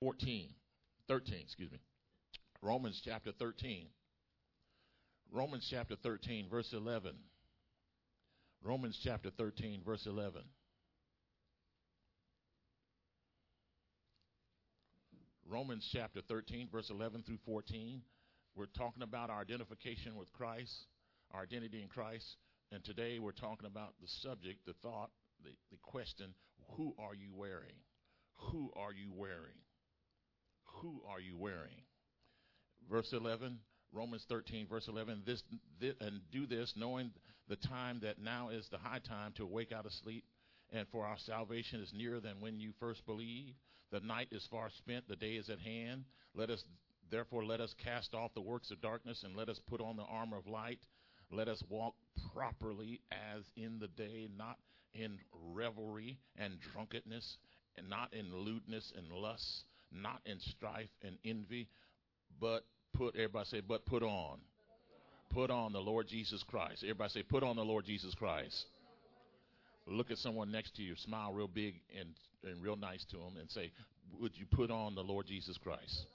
13. Romans chapter 13. Romans chapter 13, verse 11. Romans chapter 13, verse 11. Romans chapter 13, verse 11 through 14. We're talking about our identification with Christ, our identity in Christ. And today we're talking about the subject, the thought, the question, who are you wearing? Who are you wearing? Who are you wearing? Verse 11, Romans 13, verse 11, and do this, knowing the time that now is the high time to awake out of sleep, and for our salvation is nearer than when you first believed. The night is far spent, the day is at hand. Therefore let us cast off the works of darkness, and let us put on the armor of light. Let us walk properly as in the day, not in revelry and drunkenness, and not in lewdness and lust, not in strife and envy, but put on. Put on the Lord Jesus Christ. Everybody say, put on the Lord Jesus Christ. Look at someone next to you, smile real big and real nice to them, and say, would you put on the Lord Jesus Christ?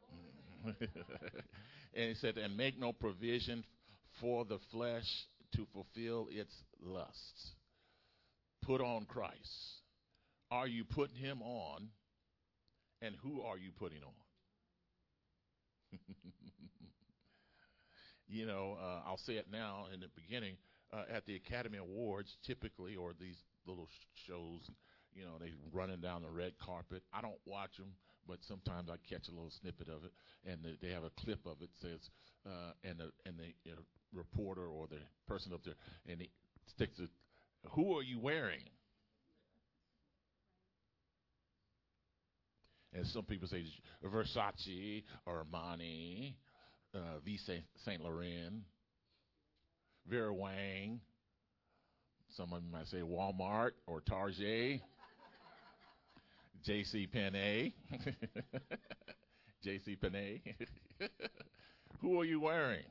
And he said, and make no provision for the flesh to fulfill its lusts. Put on Christ. Are you putting him on? And who are you putting on? I'll say it now in the beginning. At the Academy Awards, typically, or these little shows, they running down the red carpet. I don't watch them, but sometimes I catch a little snippet of it, and they have a clip of it. Says, and the reporter or the person up there, and he sticks it. Who are you wearing? And some people say Versace, Armani, V. Saint Laurent, Vera Wang. Some of them might say Walmart or Target, J.C. Penney. J.C. Penney. Who are you wearing?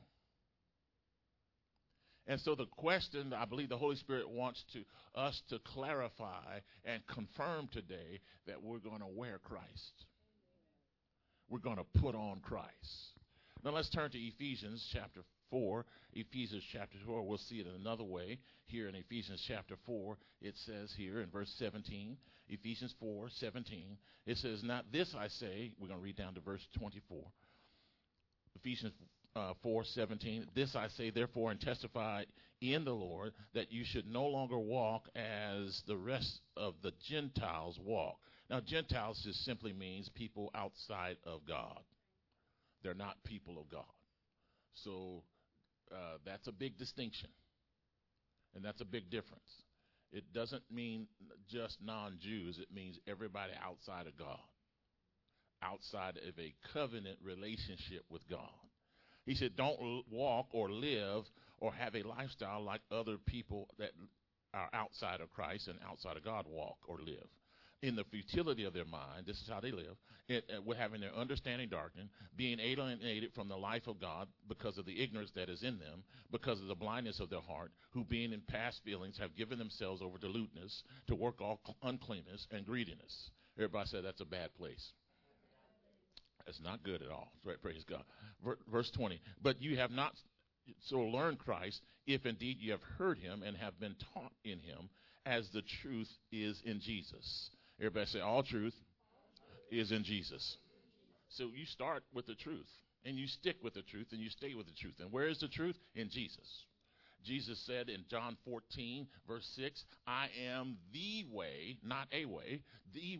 And so the question, I believe the Holy Spirit wants us to clarify and confirm today that we're going to wear Christ. We're going to put on Christ. Now let's turn to Ephesians chapter 4. Ephesians chapter 4, we'll see it in another way. Here in Ephesians chapter 4, it says here in verse 17, Ephesians 4:17, it says, not this I say, we're going to read down to verse 24. Ephesians 4:17, this I say therefore and testify in the Lord, that you should no longer walk as the rest of the Gentiles walk. Now Gentiles just simply means people outside of God. They're not people of God. So that's a big distinction, and that's a big difference. It doesn't mean just non-Jews. It means everybody outside of God, outside of a covenant relationship with God. He said, don't walk or live or have a lifestyle like other people that are outside of Christ and outside of God walk or live. In the futility of their mind, this is how they live, with having their understanding darkened, being alienated from the life of God because of the ignorance that is in them, because of the blindness of their heart, who being in past feelings have given themselves over to lewdness, to work all uncleanness and greediness. Everybody said that's a bad place. That's not good at all. Praise God. Verse 20. But you have not so learned Christ, if indeed you have heard him and have been taught in him, as the truth is in Jesus. Everybody say, all truth is in Jesus. So you start with the truth, and you stick with the truth, and you stay with the truth. And where is the truth? In Jesus. Jesus said in John 14, verse 6, I am the way, not a way, the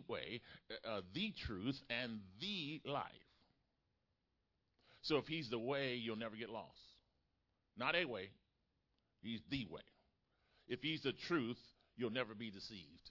truth, and the life. So if he's the way, you'll never get lost. Not a way, he's the way. If he's the truth, you'll never be deceived.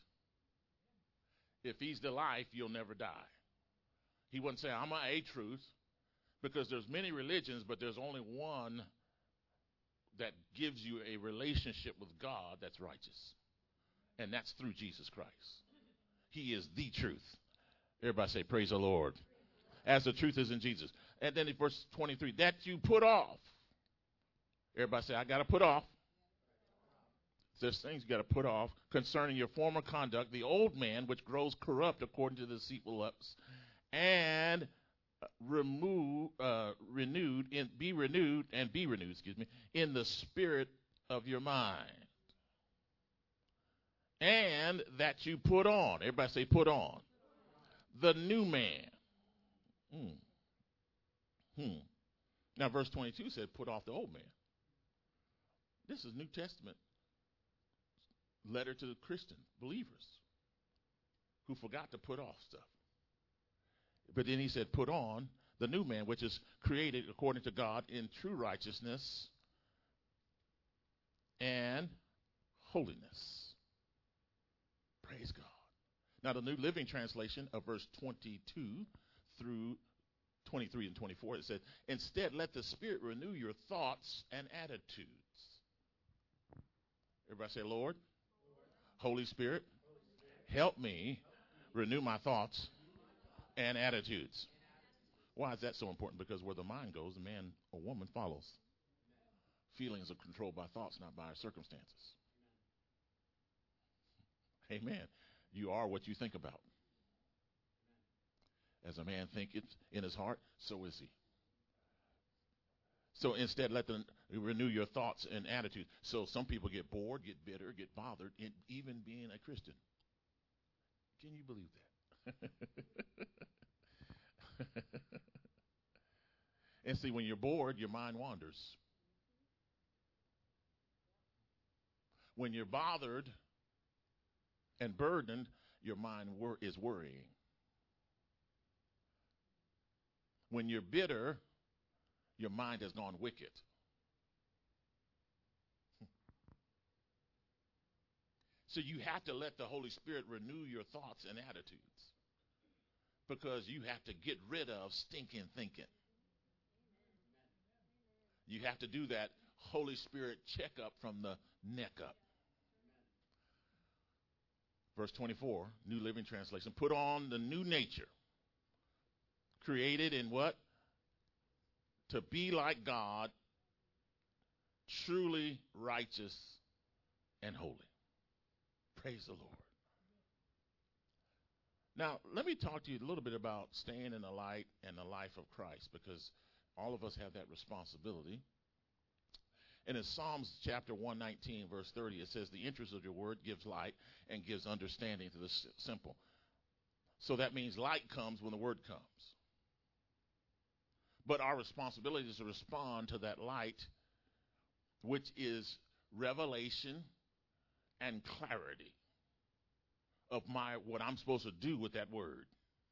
If he's the life, you'll never die. He wouldn't say, I'm a truth, because there's many religions, but there's only one that gives you a relationship with God that's righteous. And that's through Jesus Christ. He is the truth. Everybody say, praise the Lord. As the truth is in Jesus. And then in verse 23, that you put off. Everybody say, I got to put off. There's things you got to put off concerning your former conduct, the old man which grows corrupt according to the deceitful lusts, and be renewed, in the spirit of your mind. And that you put on, everybody say put on, the new man. Now verse 22 said put off the old man. This is New Testament letter to the Christian believers who forgot to put off stuff. But then he said put on the new man, which is created according to God in true righteousness and holiness. Praise God. Now the New Living Translation of verse 22 through 23 and 24, it said, instead let the Spirit renew your thoughts and attitudes. Everybody say, Lord, Holy Spirit, help me renew my thoughts and attitudes. Why is that so important? Because where the mind goes, the man or woman follows. Feelings are controlled by thoughts, not by our circumstances. Amen. You are what you think about. As a man thinketh in his heart, so is he. So instead, let them renew your thoughts and attitudes. So some people get bored, get bitter, get bothered, in even being a Christian. Can you believe that? And see, when you're bored, your mind wanders. When you're bothered and burdened, your mind is worrying. When you're bitter, your mind has gone wicked. So you have to let the Holy Spirit renew your thoughts and attitudes, because you have to get rid of stinking thinking. You have to do that Holy Spirit checkup from the neck up. Verse 24, New Living Translation, put on the new nature, created in what? To be like God, truly righteous and holy. Praise the Lord. Now, let me talk to you a little bit about staying in the light and the life of Christ, because all of us have that responsibility. And in Psalms chapter 119, verse 30, it says, the interest of your word gives light and gives understanding to the simple. So that means light comes when the word comes. But our responsibility is to respond to that light, which is revelation and clarity of what I'm supposed to do with that word.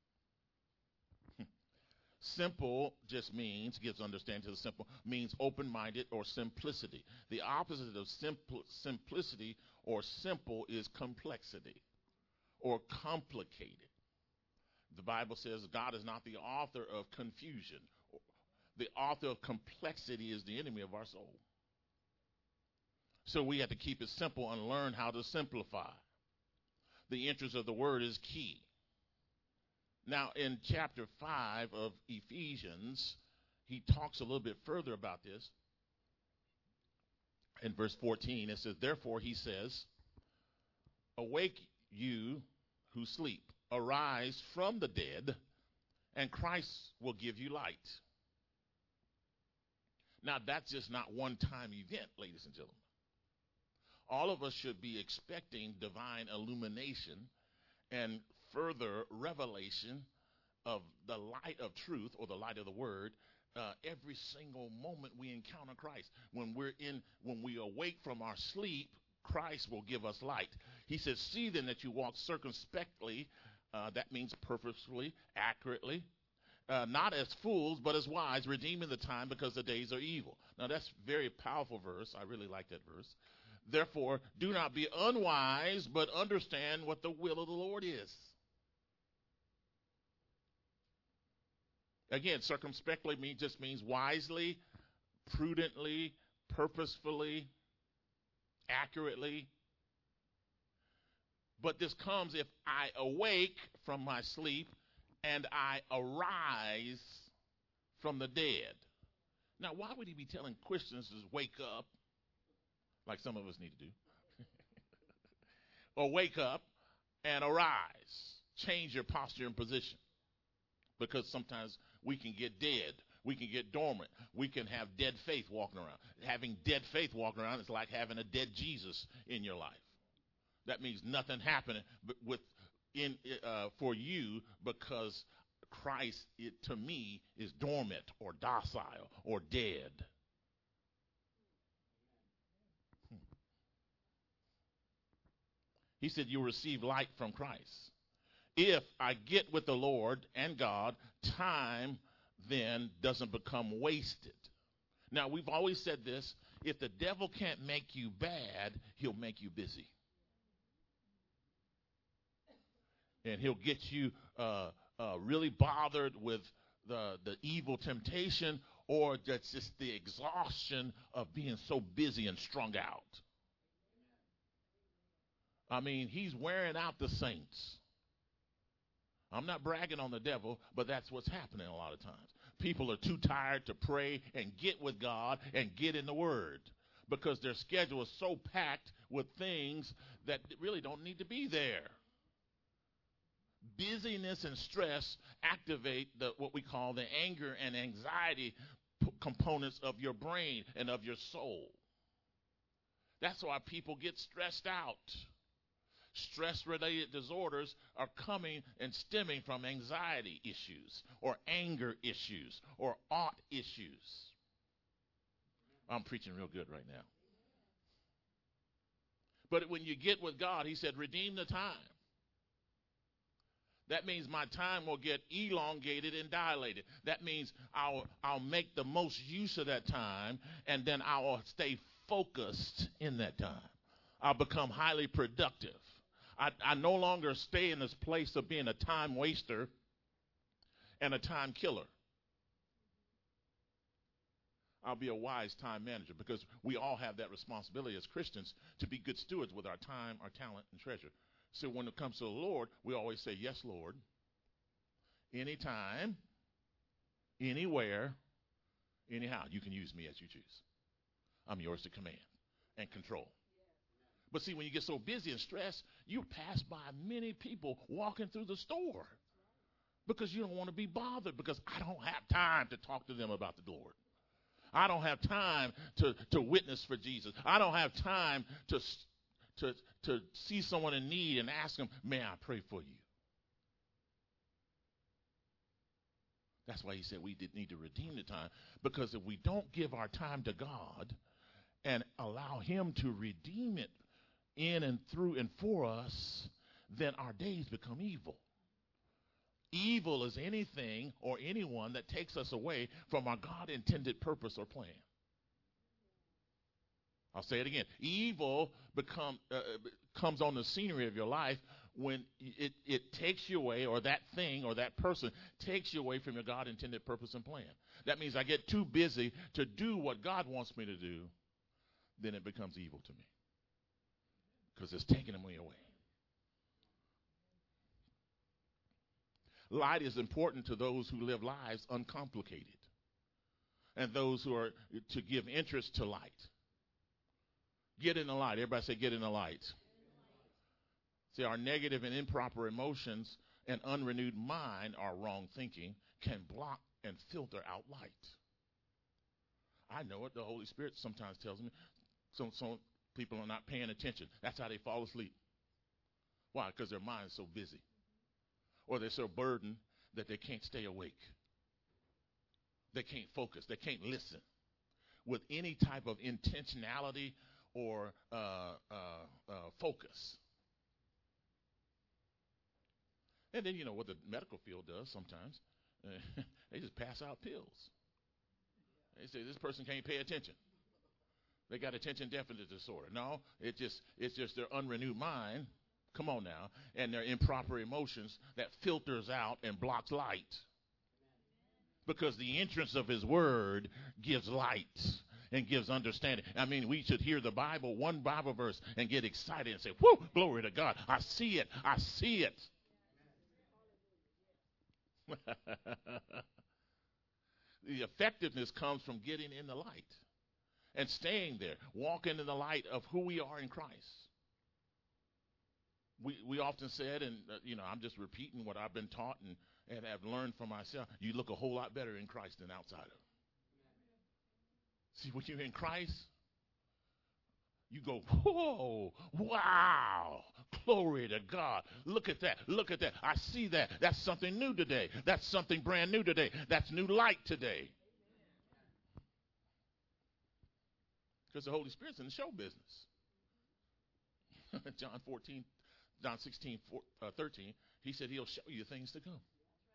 Simple just gives understanding to the simple, means open-minded or simplicity. The opposite of simplicity or simple is complexity or complicated. The Bible says God is not the author of confusion. The author of complexity is the enemy of our soul. So we have to keep it simple and learn how to simplify. The interest of the word is key. Now, in chapter 5 of Ephesians, he talks a little bit further about this. In verse 14, it says, therefore, he says, awake you who sleep, arise from the dead, and Christ will give you light. Now, that's just not one-time event, ladies and gentlemen. All of us should be expecting divine illumination and further revelation of the light of truth, or the light of the word, every single moment we encounter Christ. When we awake from our sleep, Christ will give us light. He says, see then that you walk circumspectly, that means purposefully, accurately, not as fools, but as wise, redeeming the time, because the days are evil. Now that's a very powerful verse. I really like that verse. Therefore, do not be unwise, but understand what the will of the Lord is. Again, circumspectly just means wisely, prudently, purposefully, accurately. But this comes if I awake from my sleep and I arise from the dead. Now, why would he be telling Christians to wake up, like some of us need to do? Or wake up and arise. Change your posture and position. because sometimes we can get dead. We can get dormant. We can have dead faith walking around. Having dead faith walking around is like having a dead Jesus in your life. That means nothing happening for you, because Christ, to me, is dormant or docile or dead. He said you receive light from Christ. If I get with the Lord and God, time then doesn't become wasted. Now, we've always said this: if the devil can't make you bad, he'll make you busy. And he'll get you really bothered with the evil temptation, or that's just the exhaustion of being so busy and strung out. I mean, he's wearing out the saints. I'm not bragging on the devil, but that's what's happening a lot of times. People are too tired to pray and get with God and get in the Word, because their schedule is so packed with things that really don't need to be there. Busyness and stress activate what we call the anger and anxiety components of your brain and of your soul. That's why people get stressed out. Stress-related disorders are coming and stemming from anxiety issues or anger issues or ought issues. I'm preaching real good right now. But when you get with God, he said, redeem the time. That means my time will get elongated and dilated. That means I'll make the most use of that time, and then I will stay focused in that time. I'll become highly productive. I no longer stay in this place of being a time waster and a time killer. I'll be a wise time manager, because we all have that responsibility as Christians to be good stewards with our time, our talent, and treasure. So when it comes to the Lord, we always say, yes, Lord, anytime, anywhere, anyhow. You can use me as you choose. I'm yours to command and control. But see, when you get so busy and stressed, you pass by many people walking through the store because you don't want to be bothered, because I don't have time to talk to them about the Lord. I don't have time to witness for Jesus. I don't have time to see someone in need and ask them, may I pray for you? That's why he said we need to redeem the time, because if we don't give our time to God and allow him to redeem it in and through and for us, then our days become evil. Evil is anything or anyone that takes us away from our God-intended purpose or plan. I'll say it again. Evil comes on the scenery of your life when it takes you away, or that thing or that person takes you away from your God-intended purpose and plan. That means I get too busy to do what God wants me to do, then it becomes evil to me, because it's taking me away. Light is important to those who live lives uncomplicated, and those who are to give interest to light. Get in the light. Everybody say, get in the light. See, our negative and improper emotions and unrenewed mind, our wrong thinking, can block and filter out light. I know it. The Holy Spirit sometimes tells me some people are not paying attention. That's how they fall asleep. Why? Because their mind is so busy. Or they're so burdened that they can't stay awake. They can't focus. They can't listen with any type of intentionality or focus. And then you know what the medical field does sometimes. They just pass out pills. They say this person can't pay attention. They got attention deficit disorder. No, it's just their unrenewed mind. Come on now. And their improper emotions that filters out and blocks light. Because the entrance of his word gives light and gives understanding. I mean, we should hear the Bible, one Bible verse, and get excited and say, whoo, glory to God. I see it. I see it. The effectiveness comes from getting in the light and staying there, walking in the light of who we are in Christ. We often said, and I'm just repeating what I've been taught and have learned from myself, you look a whole lot better in Christ than outside of him. See, when you're in Christ, you go, whoa, wow, glory to God. Look at that. Look at that. I see that. That's something new today. That's something brand new today. That's new light today. Because the Holy Spirit's in the show business. John 16, 13, he said he'll show you things to come.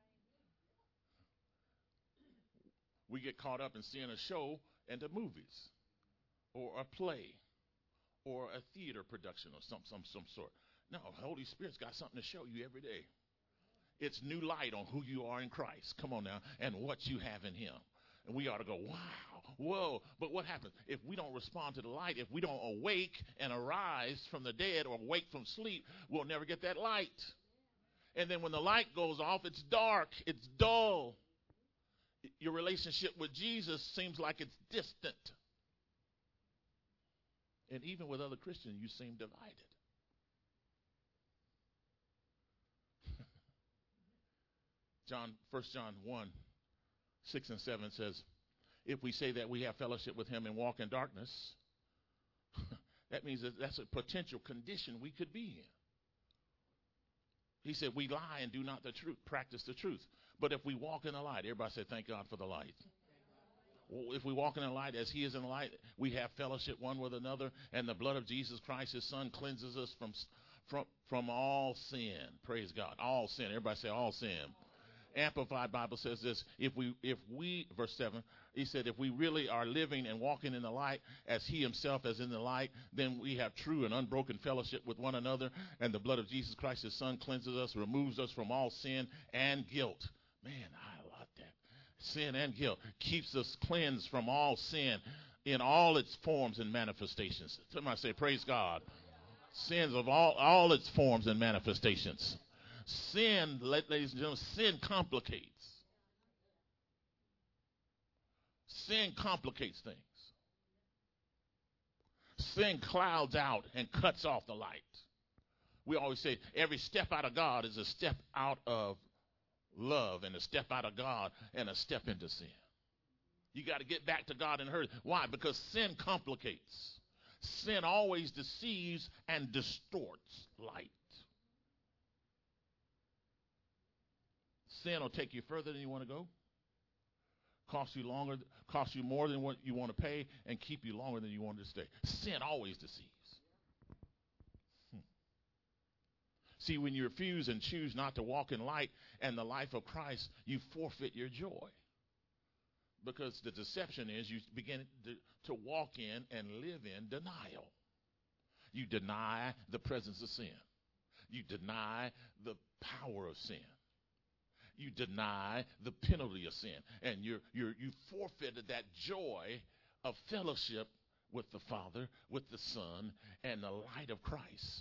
We get caught up in seeing a show and the movies or a play or a theater production or some sort. No, the Holy Spirit's got something to show you every day. It's new light on who you are in Christ. Come on now. And what you have in him. And we ought to go, wow, whoa. But what happens? If we don't respond to the light, if we don't awake and arise from the dead or wake from sleep, we'll never get that light. And then when the light goes off, it's dark. It's dull. Your relationship with Jesus seems like it's distant. And even with other Christians, you seem divided. First John 1, 6 and 7 says, if we say that we have fellowship with him and walk in darkness, that means that's a potential condition we could be in. He said, we lie and do not practice the truth. But if we walk in the light, everybody say, thank God for the light. Well, if we walk in the light as he is in the light, we have fellowship one with another, and the blood of Jesus Christ, his son, cleanses us from all sin. Praise God. All sin. Everybody say all sin. Amplified Bible says this, if we, verse 7, he said, if we really are living and walking in the light as he himself is in the light, then we have true and unbroken fellowship with one another, and the blood of Jesus Christ, his son, cleanses us, removes us from all sin and guilt. Man, I love that. Sin and guilt. Keeps us cleansed from all sin in all its forms and manifestations. Somebody say, praise God. Sins of all its forms and manifestations. Sin, ladies and gentlemen, sin complicates. Sin complicates things. Sin clouds out and cuts off the light. We always say every step out of God is a step out of love and a step out of God and a step into sin. You got to get back to God and hurt. Why? Because sin complicates. Sin always deceives and distorts light. Sin will take you further than you want to go, cost you more than what you want to pay, and keep you longer than you want to stay. Sin always deceives. See, when you refuse and choose not to walk in light and the life of Christ, you forfeit your joy. Because the deception is you begin to walk in and live in denial. You deny the presence of sin. You deny the power of sin. You deny the penalty of sin, and you forfeited that joy of fellowship with the Father, with the Son, and the light of Christ.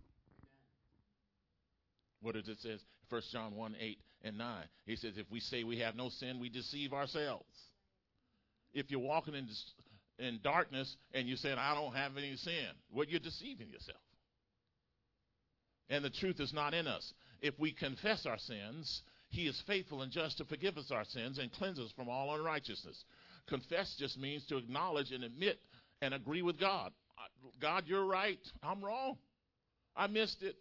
What does it say? 1 John 1, 8 and 9. He says, if we say we have no sin, we deceive ourselves. If you're walking in darkness and you're saying, I don't have any sin, well, you're deceiving yourself. And the truth is not in us. If we confess our sins, he is faithful and just to forgive us our sins and cleanse us from all unrighteousness. Confess just means to acknowledge and admit and agree with God. God, you're right. I'm wrong. I missed it.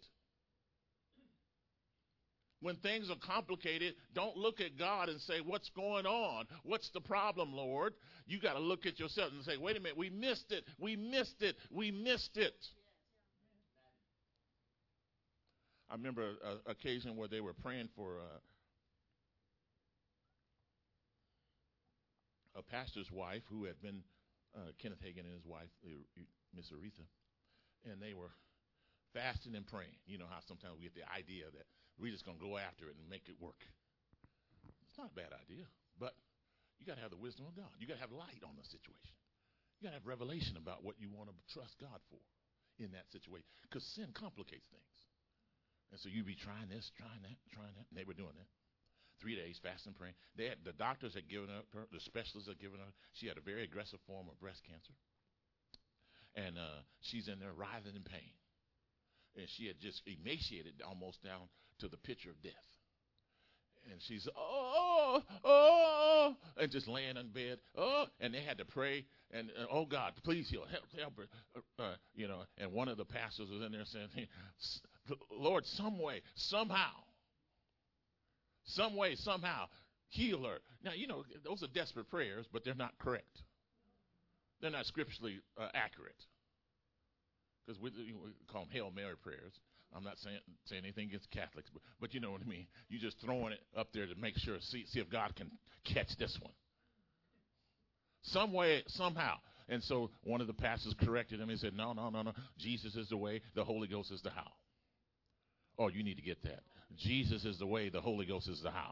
When things are complicated, don't look at God and say, what's going on? What's the problem, Lord? You got to look at yourself and say, wait a minute, we missed it. We missed it. We missed it. I remember an occasion where they were praying for a pastor's wife who had been Kenneth Hagin and his wife, Miss Aretha, and they were fasting and praying. You know how sometimes we get the idea that we're just going to go after it and make it work. It's not a bad idea, but you got to have the wisdom of God. You got to have light on the situation. You got to have revelation about what you want to trust God for in that situation, because sin complicates things. And so you'd be trying this, trying that, and they were doing that. 3 days fasting, praying. The doctors had given her, the specialists had given her. She had a very aggressive form of breast cancer, and she's in there writhing in pain. And she had just emaciated almost down to the picture of death. And she's, oh, and just laying in bed. And they had to pray. And, oh, God, please heal. Help her. And one of the pastors was in there saying, Lord, some way, somehow, heal her. Now, those are desperate prayers, but they're not correct. They're not scripturally accurate. Because we call them Hail Mary prayers. I'm not saying anything against Catholics, but you know what I mean. You're just throwing it up there to make sure, see if God can catch this one. Some way, somehow. And so one of the pastors corrected him. He said, no. Jesus is the way. The Holy Ghost is the how. Oh, you need to get that. Jesus is the way. The Holy Ghost is the how.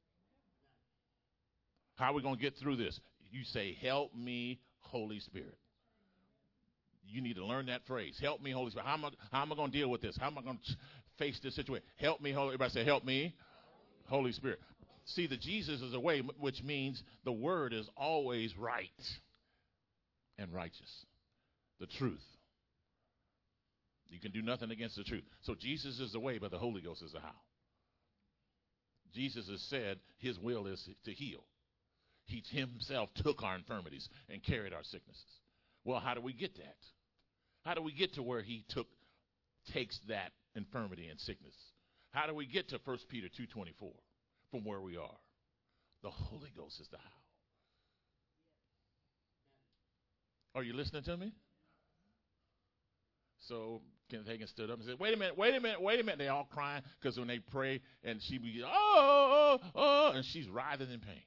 How are we going to get through this? You say, help me, Holy Spirit. You need to learn that phrase. Help me, Holy Spirit. How am I going to deal with this? How am I going to face this situation? Help me, Holy. Everybody say, help me, Holy Spirit. See, the Jesus is a way, which means the word is always right and righteous. The truth. You can do nothing against the truth. So Jesus is the way, but the Holy Ghost is the how. Jesus has said his will is to heal. He himself took our infirmities and carried our sicknesses. Well, how do we get that? How do we get to where he takes that infirmity and sickness? How do we get to 1 Peter 2:24 from where we are? The Holy Ghost is the how. Are you listening to me? So Kenneth Hagin stood up and said, wait a minute. They all crying because when they pray and she be, and she's writhing in pain.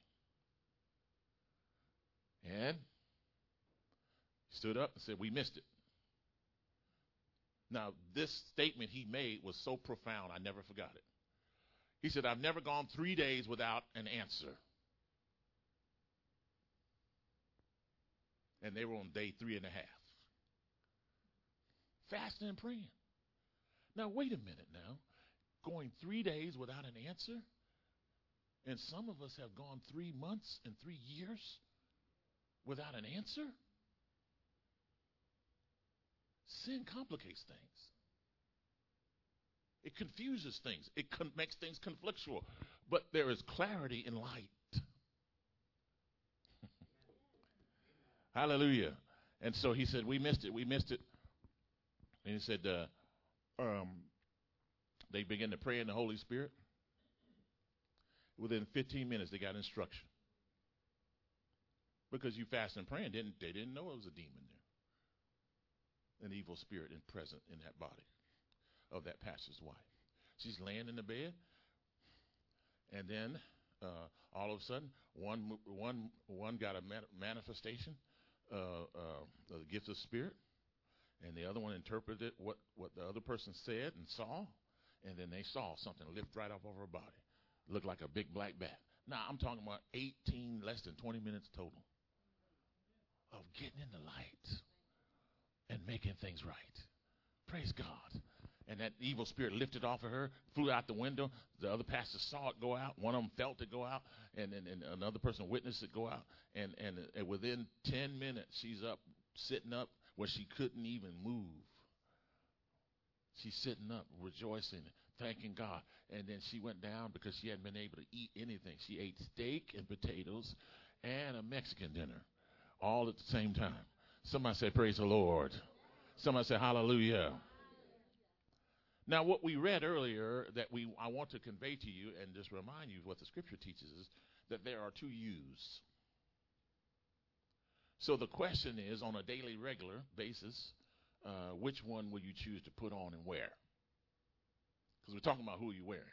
And he stood up and said, we missed it. Now, this statement he made was so profound, I never forgot it. He said, I've never gone 3 days without an answer. And they were on day 3.5. Fasting and praying. Now, wait a minute now. Going 3 days without an answer? And some of us have gone 3 months and 3 years without an answer? Sin complicates things. It confuses things. It makes things conflictual. But there is clarity in light. Hallelujah. And so he said, we missed it. And he said, they began to pray in the Holy Spirit. Within 15 minutes, they got instruction. Because you fast and praying, they didn't know it was a demon there. An evil spirit present in that body of that pastor's wife. She's laying in the bed. And then all of a sudden, one got a manifestation of the gift of spirit. And the other one interpreted what the other person said and saw. And then they saw something lift right off of her body. Looked like a big black bat. Now, I'm talking about less than 20 minutes total of getting in the light and making things right. Praise God. And that evil spirit lifted off of her, flew out the window. The other pastor saw it go out. One of them felt it go out. And another person witnessed it go out. And within 10 minutes, she's up, sitting up where she couldn't even move. She's sitting up, rejoicing, thanking God. And then she went down because she hadn't been able to eat anything. She ate steak and potatoes and a Mexican dinner all at the same time. Somebody say, praise the Lord. Somebody say, hallelujah. Now, what we read earlier that I want to convey to you and just remind you of what the scripture teaches is that there are two yous. So the question is, on a daily, regular basis, which one will you choose to put on and wear? Because we're talking about who you're wearing.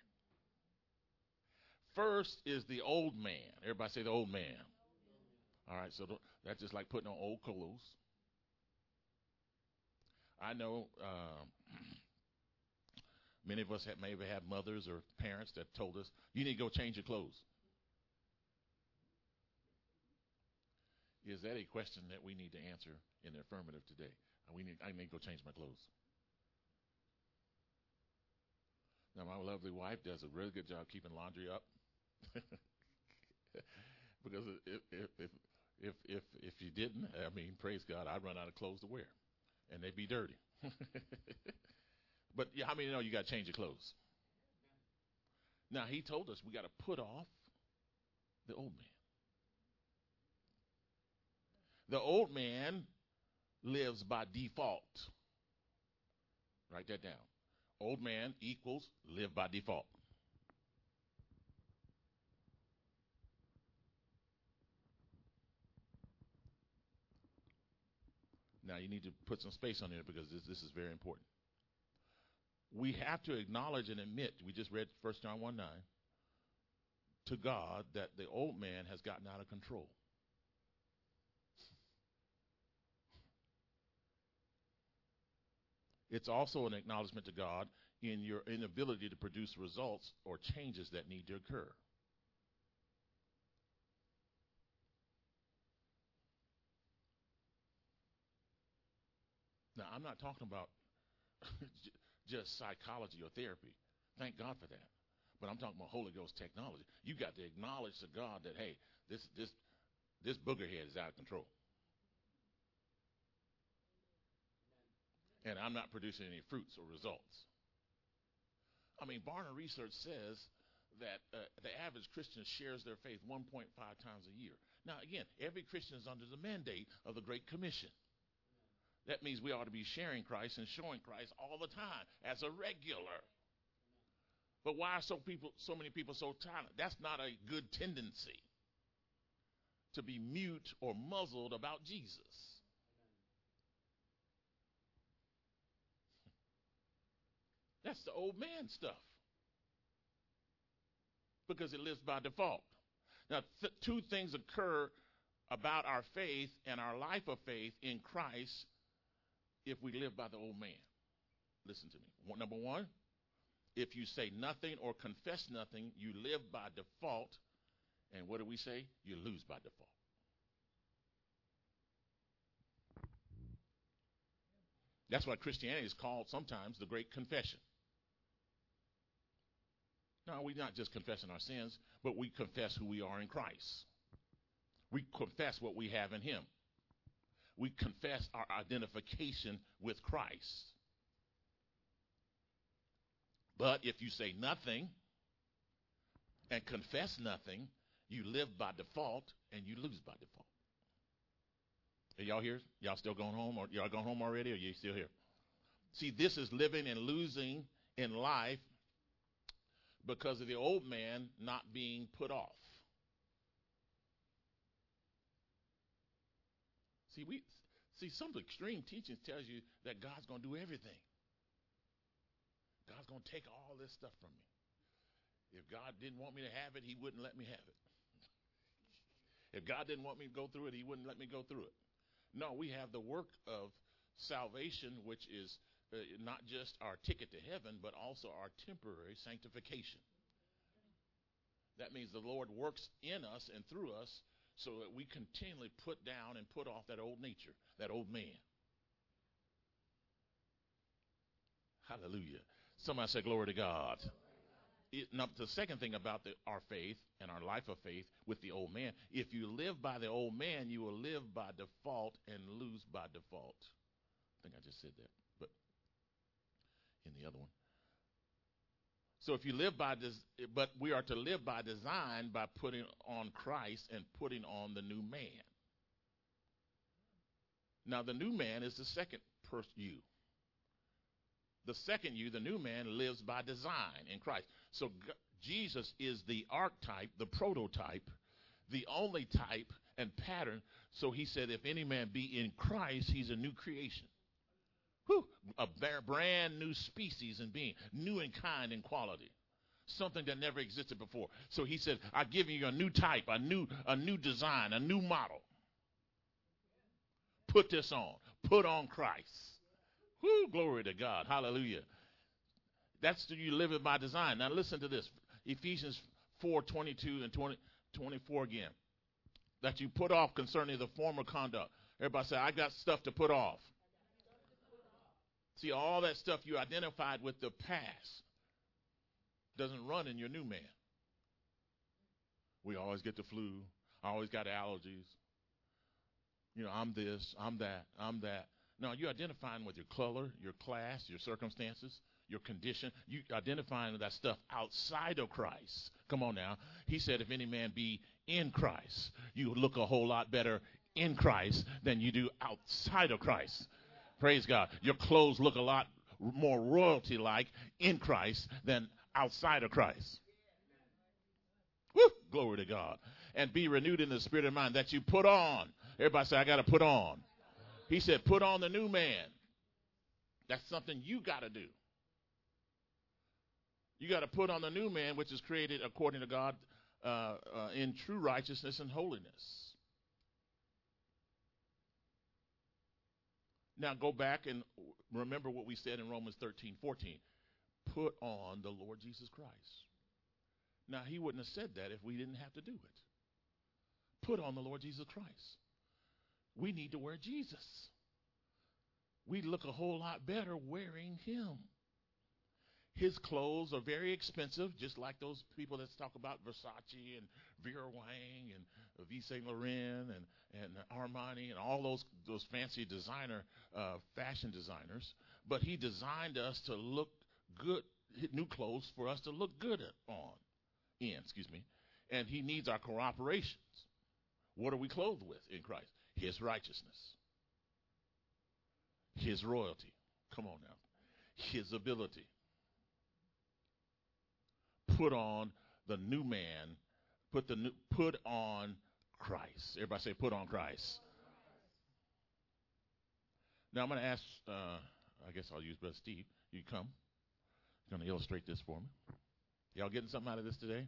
First is the old man. Everybody say the old man. All right, so that's just like putting on old clothes. I know many of us maybe have mothers or parents that told us, you need to go change your clothes. Is that a question that we need to answer in the affirmative today? I need to go change my clothes. Now, my lovely wife does a really good job keeping laundry up. Because if you didn't, praise God, I'd run out of clothes to wear. And they'd be dirty. But how many know you got to change your clothes? Now, he told us we got to put off the old man. The old man lives by default. Write that down. Old man equals live by default. Now, you need to put some space on there because this is very important. We have to acknowledge and admit, we just read 1 John 1:9, to God that the old man has gotten out of control. It's also an acknowledgement to God in your inability to produce results or changes that need to occur. Now, I'm not talking about just psychology or therapy. Thank God for that. But I'm talking about Holy Ghost technology. You got to acknowledge to God that, hey, this booger head is out of control. And I'm not producing any fruits or results. I mean, Barna Research says that the average Christian shares their faith 1.5 times a year. Now, again, every Christian is under the mandate of the Great Commission. That means we ought to be sharing Christ and showing Christ all the time as a regular. But why are so many people so silent? That's not a good tendency to be mute or muzzled about Jesus. That's the old man stuff. Because it lives by default. Now, two things occur about our faith and our life of faith in Christ if we live by the old man. Listen to me. Number one, if you say nothing or confess nothing, you live by default. And what do we say? You lose by default. That's why Christianity is called sometimes the Great Confession. No, we're not just confessing our sins, but we confess who we are in Christ. We confess what we have in him. We confess our identification with Christ. But if you say nothing and confess nothing, you live by default and you lose by default. Are y'all here? Y'all still going home? Or y'all going home already, or are you still here? See, this is living and losing in life because of the old man not being put off. See, some extreme teachings tells you that God's going to do everything. God's going to take all this stuff from me. If God didn't want me to have it, he wouldn't let me have it. If God didn't want me to go through it, he wouldn't let me go through it. No, we have the work of salvation, which is not just our ticket to heaven, but also our temporary sanctification. That means the Lord works in us and through us so that we continually put down and put off that old nature, that old man. Hallelujah. Somebody say glory to God. Now, the second thing about our faith and our life of faith with the old man, if you live by the old man, you will live by default and lose by default. I think I just said that, but in the other one. So if you live by this, but we are to live by design by putting on Christ and putting on the new man. Now, the new man is the second you. The second you, the new man, lives by design in Christ. So Jesus is the archetype, the prototype, the only type and pattern. So he said, if any man be in Christ, he's a new creation. Whew, a brand new species and being, new in kind and quality, something that never existed before. So he said, I give you a new type, a new design, a new model. Put this on. Put on Christ. Whoo, glory to God. Hallelujah. That's you live it by design. Now listen to this. Ephesians 4:22 and 24 again. That you put off concerning the former conduct. Everybody say, I got stuff to put off. See, all that stuff you identified with the past doesn't run in your new man. We always get the flu. I always got allergies. You know, I'm this, I'm that, I'm that. No, you're identifying with your color, your class, your circumstances, your condition. You identifying that stuff outside of Christ. Come on now. He said, if any man be in Christ, you look a whole lot better in Christ than you do outside of Christ. Praise God. Your clothes look a lot more royalty-like in Christ than outside of Christ. Woo! Glory to God. And be renewed in the spirit of mind that you put on. Everybody say, I got to put on. He said, put on the new man. That's something you got to do. You got to put on the new man, which is created according to God in true righteousness and holiness. Now go back and remember what we said in Romans 13:14. Put on the Lord Jesus Christ. Now, he wouldn't have said that if we didn't have to do it. Put on the Lord Jesus Christ. We need to wear Jesus. We look a whole lot better wearing him. His clothes are very expensive, just like those people that talk about Versace and Vera Wang and Yves Saint Laurent and Armani and all those fancy designer fashion designers. But he designed us to look good, new clothes for us to look good and he needs our cooperations. What are we clothed with in Christ? His righteousness, his royalty. Come on now. His ability. Put on the new man. Put on Christ. Everybody say, put on Christ. Now I'm going to ask, I guess I'll use Brother Steve. You come. He's going to illustrate this for me. Y'all getting something out of this today?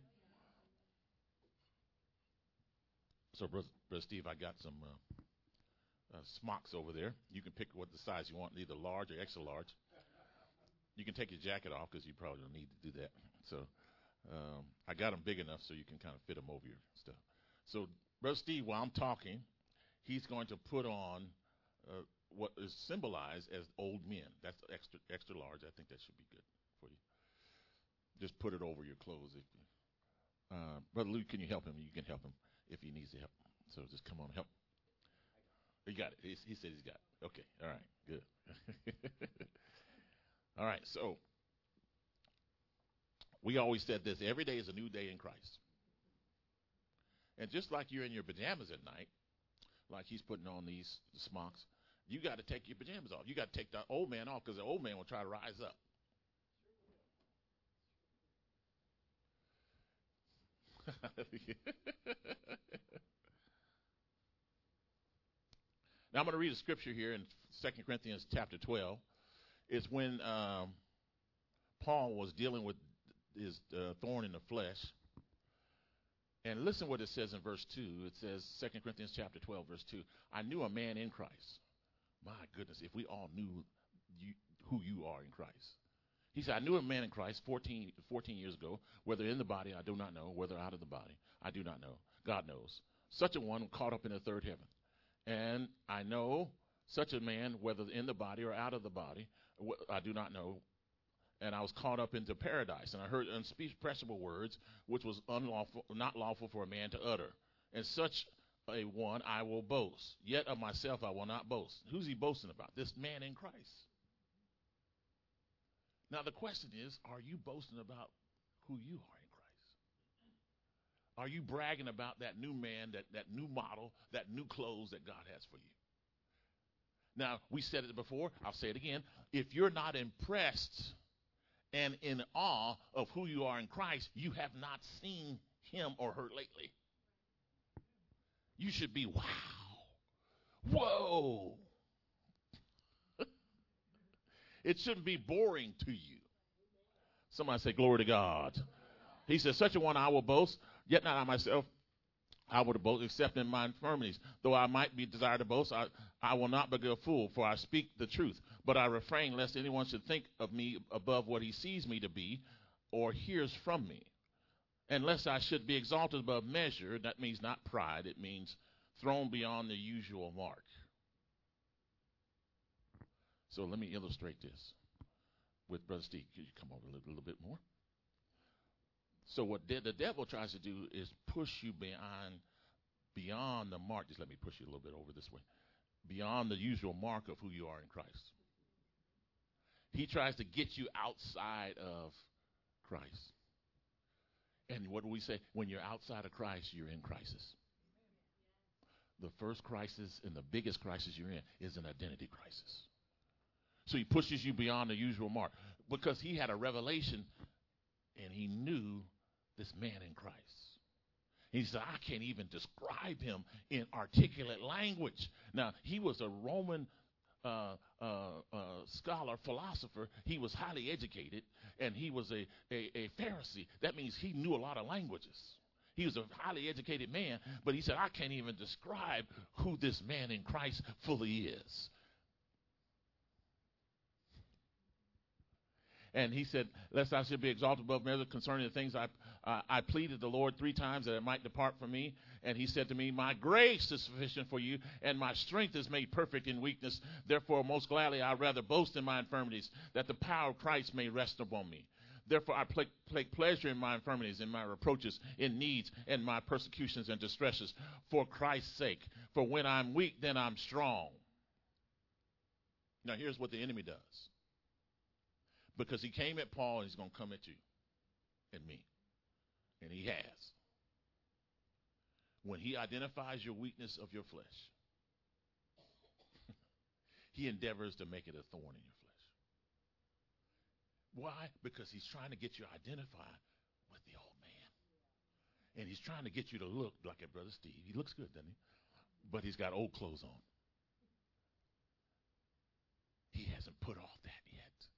So, Brother Steve, I got some smocks over there. You can pick what the size you want, either large or extra large. You can take your jacket off because you probably don't need to do that. So, I got them big enough so you can kind of fit them over your stuff. So, Brother Steve, while I'm talking, he's going to put on what is symbolized as old men. That's extra large. I think that should be good for you. Just put it over your clothes. Brother Luke, can you help him? You can help him if he needs help. So just come on, help. You got it. He said he's got it. Okay. All right. Good. All right. So we always said this. Every day is a new day in Christ. And just like you're in your pajamas at night, like he's putting on these smocks, you got to take your pajamas off. You got to take the old man off because the old man will try to rise up. Now I'm going to read a scripture here in 2 Corinthians chapter 12. It's when Paul was dealing with his thorn in the flesh. And listen what it says in verse 2. It says, 2 Corinthians chapter 12, verse 2. I knew a man in Christ. My goodness, if we all knew who you are in Christ. He said, I knew a man in Christ 14 years ago, whether in the body, I do not know, whether out of the body, I do not know. God knows. Such a one caught up in the third heaven. And I know such a man, whether in the body or out of the body, I do not know. And I was caught up into paradise, and I heard unspeakable words, which was not lawful for a man to utter. And such a one I will boast. Yet of myself I will not boast. Who's he boasting about? This man in Christ. Now the question is, are you boasting about who you are in Christ? Are you bragging about that new man, that new model, that new clothes that God has for you? Now, we said it before. I'll say it again. If you're not impressed and in awe of who you are in Christ, you have not seen him or her lately. You should be, wow, whoa. It shouldn't be boring to you. Somebody say, glory to God. He says, such a one I will boast, yet not I myself. I will boast except in my infirmities. Though I might be desired to boast, I will not be a fool, for I speak the truth. But I refrain lest anyone should think of me above what he sees me to be or hears from me. Unless I should be exalted above measure, that means not pride. It means thrown beyond the usual mark. So let me illustrate this with Brother Steve. Could you come over a little bit more? So what the devil tries to do is push you beyond the mark. Just let me push you a little bit over this way. Beyond the usual mark of who you are in Christ. He tries to get you outside of Christ. And what do we say? When you're outside of Christ, you're in crisis. The first crisis and the biggest crisis you're in is an identity crisis. So he pushes you beyond the usual mark because he had a revelation and he knew this man in Christ. He said, I can't even describe him in articulate language. Now, he was a Roman scholar, philosopher. He was highly educated, and he was a Pharisee. That means he knew a lot of languages. He was a highly educated man, but he said, I can't even describe who this man in Christ fully is. And he said, lest I should be exalted above measure concerning the things I pleaded the Lord 3 times that it might depart from me. And he said to me, my grace is sufficient for you, and my strength is made perfect in weakness. Therefore, most gladly, I rather boast in my infirmities, that the power of Christ may rest upon me. Therefore, I take pleasure in my infirmities, in my reproaches, in needs, and my persecutions and distresses, for Christ's sake. For when I'm weak, then I'm strong. Now, here's what the enemy does. Because he came at Paul, and he's going to come at you and me. And he has. When he identifies your weakness of your flesh, he endeavors to make it a thorn in your flesh. Why? Because he's trying to get you to identify with the old man. And he's trying to get you to look like a Brother Steve. He looks good, doesn't he? But he's got old clothes on. He hasn't put off that yet.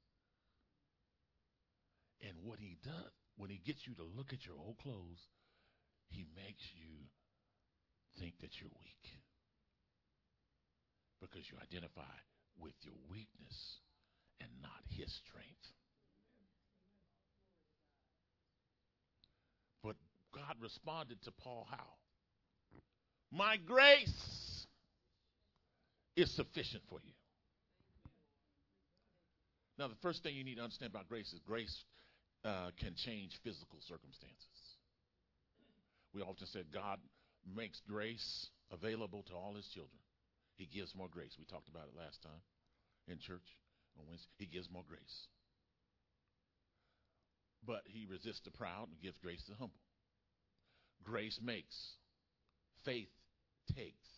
And what he does, when he gets you to look at your old clothes, he makes you think that you're weak. Because you identify with your weakness and not his strength. But God responded to Paul how? My grace is sufficient for you. Now, the first thing you need to understand about grace is grace can change physical circumstances. We often said God makes grace available to all his children. He gives more grace. We talked about it last time in church on Wednesday. He gives more grace. But he resists the proud and gives grace to the humble. Grace makes. Faith takes.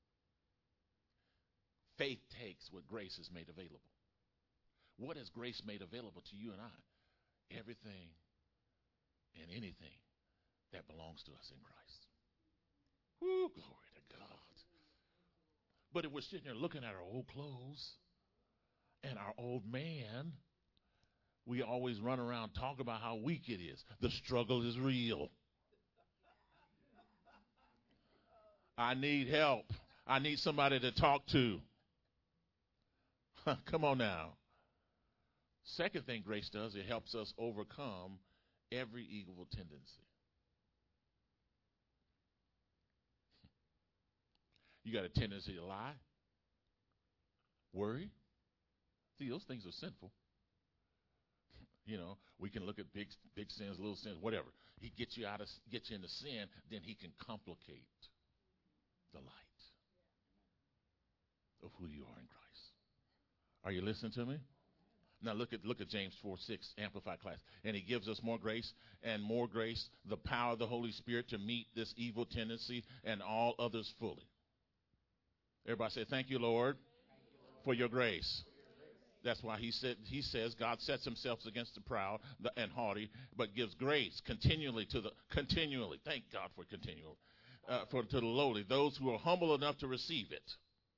Faith takes what grace has made available. What has grace made available to you and I? Everything and anything that belongs to us in Christ. Woo, glory to God. But if we're sitting there looking at our old clothes and our old man, we always run around talking about how weak it is. The struggle is real. I need help. I need somebody to talk to. Come on now. Second thing grace does, it helps us overcome every evil tendency. You got a tendency to lie, worry. See, those things are sinful. You know, we can look at big sins, little sins, whatever. He gets you into sin, then he can complicate the light of who you are in Christ. Are you listening to me? Now look at James 4:6, Amplified class. And he gives us more grace, the power of the Holy Spirit to meet this evil tendency and all others fully. Everybody say, thank you, Lord, for your grace. That's why he says God sets himself against the proud and haughty, but gives grace continually. Thank God for continual. To the lowly, those who are humble enough to receive it.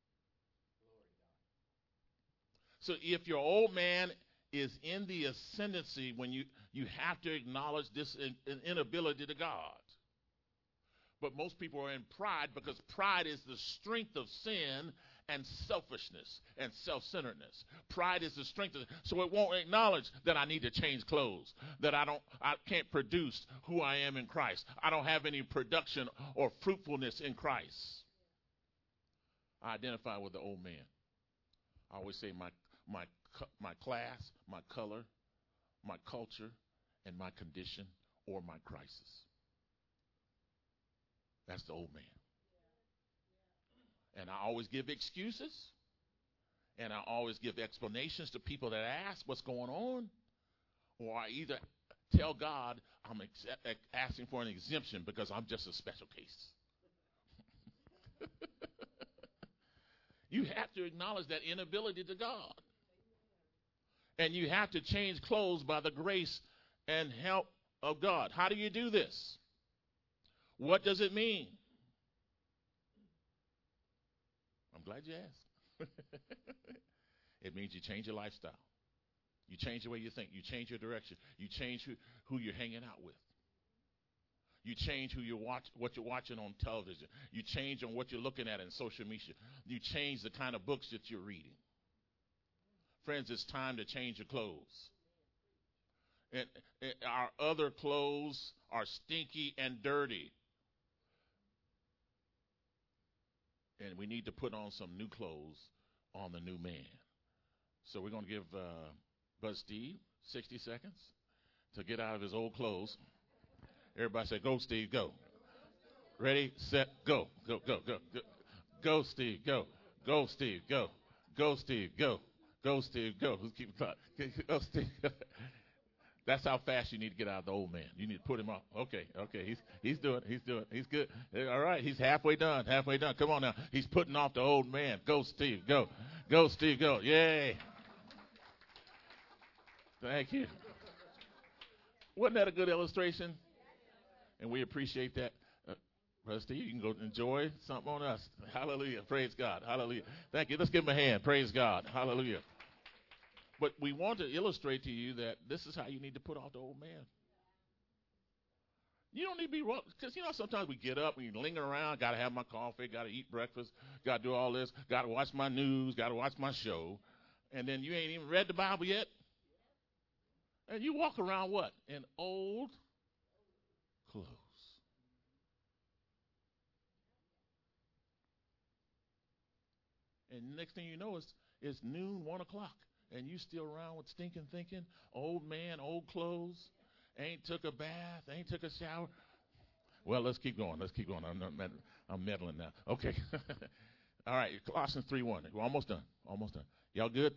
So if your old man is in the ascendancy, when you have to acknowledge this inability to God. But most people are in pride because pride is the strength of sin and selfishness and self-centeredness. Pride is the strength of it. So it won't acknowledge that I need to change clothes, that I can't produce who I am in Christ. I don't have any production or fruitfulness in Christ. I identify with the old man. I always say my class, my color, my culture, and my condition or my crisis. That's the old man. And I always give excuses, And I always give explanations to people that ask what's going on, or I either tell God I'm asking for an exemption because I'm just a special case. You have to acknowledge that inability to God. And you have to change clothes by the grace and help of God. How do you do this? What does it mean? I'm glad you asked. It means you change your lifestyle. You change the way you think. You change your direction. You change who you're hanging out with. You change what you're watching on television. You change on what you're looking at in social media. You change the kind of books that you're reading. Friends, it's time to change your clothes. And our other clothes are stinky and dirty. And we need to put on some new clothes on the new man. So we're going to give Buzz Steve 60 seconds to get out of his old clothes. Everybody say, go, Steve, go. Ready, set, go. Go, go, go, go. Go, Steve, go. Go, Steve, go. Go, Steve, go. Go, Steve, go. Let's keep talking. Go, Steve. That's how fast you need to get out of the old man. You need to put him off. Okay. He's doing it. He's good. All right, he's halfway done. Come on now. He's putting off the old man. Go, Steve, go. Go, Steve, go. Yay. Thank you. Wasn't that a good illustration? And we appreciate that. Brother Steve, you can go enjoy something on us. Hallelujah. Praise God. Hallelujah. Thank you. Let's give him a hand. Praise God. Hallelujah. But we want to illustrate to you that this is how you need to put off the old man. You don't need to be wrong. Because, sometimes we get up, we linger around, got to have my coffee, got to eat breakfast, got to do all this, got to watch my news, got to watch my show. And then you ain't even read the Bible yet. And you walk around what? In old clothes. And the next thing you know, it's noon, 1 o'clock. And you still around with stinking thinking, old man, old clothes, ain't took a bath, ain't took a shower. Well, let's keep going. I'm meddling now. Okay. All right, Colossians 3:1. We're almost done. Y'all good?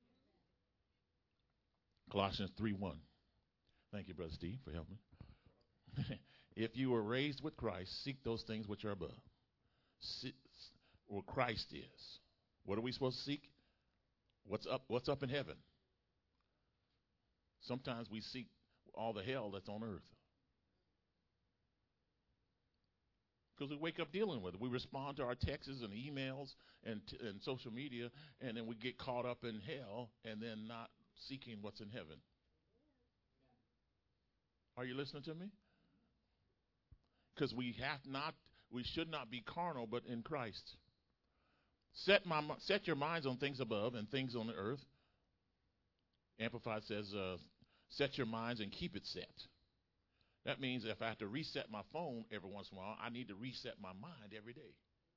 Colossians 3:1. Thank you, Brother Steve, for helping. If you were raised with Christ, seek those things which are above. Where Christ is. What are we supposed to seek? What's up in heaven? Sometimes we seek all the hell that's on earth. Because we wake up dealing with it. We respond to our texts and emails and social media, and then we get caught up in hell and then not seeking what's in heaven. Are you listening to me? Because we should not be carnal, but in Christ. Set your minds on things above and things on the earth. Amplified says, set your minds and keep it set. That means if I have to reset my phone every once in a while, I need to reset my mind every day.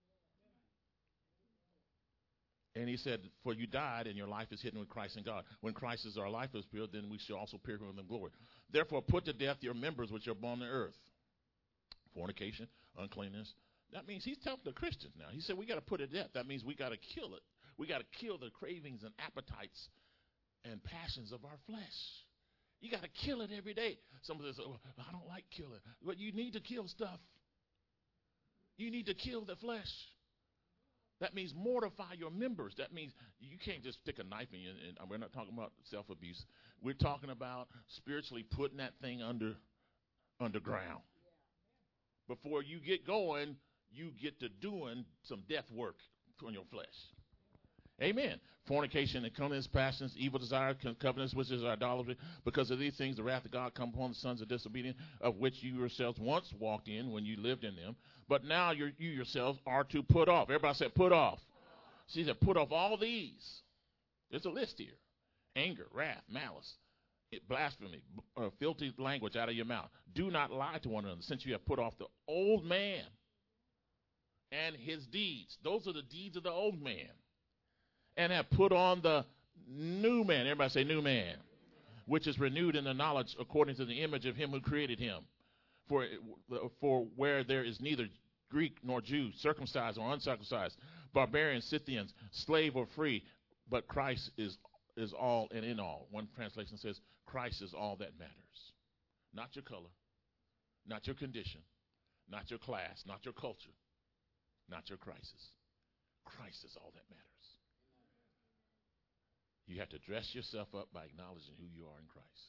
And he said, for you died and your life is hidden with Christ in God. When Christ is our life is revealed, then we shall also appear with him in glory. Therefore, put to death your members which are born on the earth. Fornication, uncleanness. That means he's telling the Christians now. He said we got to put it to death. That means we got to kill it. We got to kill the cravings and appetites and passions of our flesh. You got to kill it every day. Somebody says, I don't like killing. But you need to kill stuff. You need to kill the flesh. That means mortify your members. That means you can't just stick a knife in you. And we're not talking about self-abuse. We're talking about spiritually putting that thing underground. Before you get going, you get to doing some death work on your flesh. Amen. Fornication and covetousness, passions, evil desire, covetousness, which is idolatry. Because of these things, the wrath of God come upon the sons of disobedience, of which you yourselves once walked in when you lived in them. But now you yourselves are to put off. Everybody said, put off. She said, put off all these. There's a list here. Anger, wrath, malice, blasphemy, filthy language out of your mouth. Do not lie to one another, since you have put off the old man and his deeds. Those are the deeds of the old man. And have put on the new man. Everybody say new man. Which is renewed in the knowledge according to the image of him who created him. For where there is neither Greek nor Jew, circumcised or uncircumcised, barbarian, Scythians, slave or free, But Christ is all and in all. One translation says, Christ is all that matters. Not your color, not your condition, not your class, not your culture, not your crisis. Christ is all that matters. You have to dress yourself up by acknowledging who you are in Christ.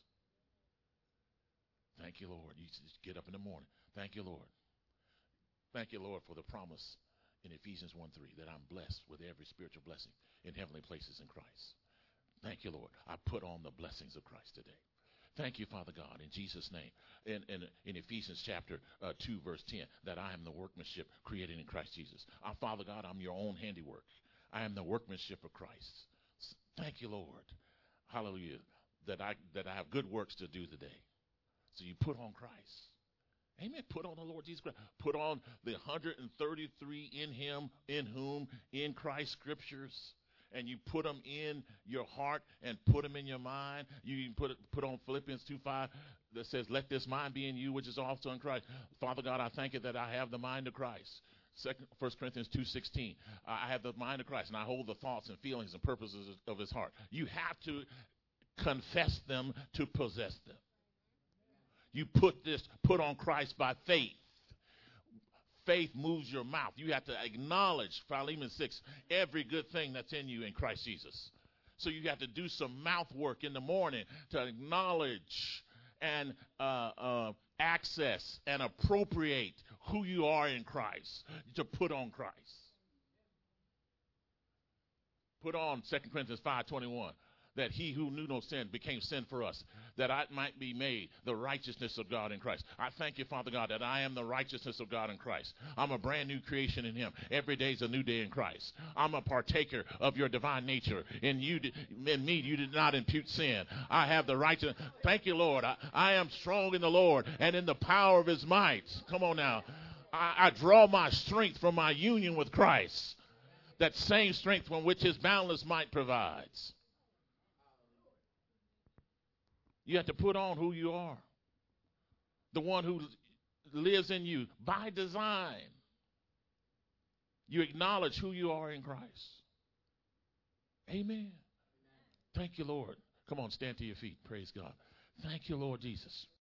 Thank you, Lord. You just get up in the morning. Thank you, Lord. Thank you, Lord, for the promise in Ephesians 1:3 that I'm blessed with every spiritual blessing in heavenly places in Christ. Thank you, Lord. I put on the blessings of Christ today. Thank you, Father God, in Jesus' name. In Ephesians chapter 2, verse 10, that I am the workmanship created in Christ Jesus. Father God, I'm your own handiwork. I am the workmanship of Christ. Thank you, Lord. Hallelujah. That I have good works to do today. So you put on Christ. Amen. Put on the Lord Jesus Christ. Put on the 133 in him, in whom, in Christ scriptures. And you put them in your heart and put them in your mind. You can put on Philippians 2:5 that says, let this mind be in you, which is also in Christ. Father God, I thank you that I have the mind of Christ. 1 Corinthians 2:16, I have the mind of Christ, and I hold the thoughts and feelings and purposes of his heart. You have to confess them to possess them. You put on Christ by faith. Faith moves your mouth. You have to acknowledge, Philemon 6, every good thing that's in you in Christ Jesus. So you have to do some mouth work in the morning to acknowledge and access and appropriate who you are in Christ, to put on Christ. Put on 2 Corinthians 5:21. That he who knew no sin became sin for us, that I might be made the righteousness of God in Christ. I thank you, Father God, that I am the righteousness of God in Christ. I'm a brand new creation in him. Every day is a new day in Christ. I'm a partaker of your divine nature. In me, you did not impute sin. I have the righteousness. Thank you, Lord. I am strong in the Lord and in the power of his might. Come on now. I draw my strength from my union with Christ. That same strength from which his boundless might provides. You have to put on who you are. The one who lives in you by design. You acknowledge who you are in Christ. Amen. Thank you, Lord. Come on, stand to your feet. Praise God. Thank you, Lord Jesus.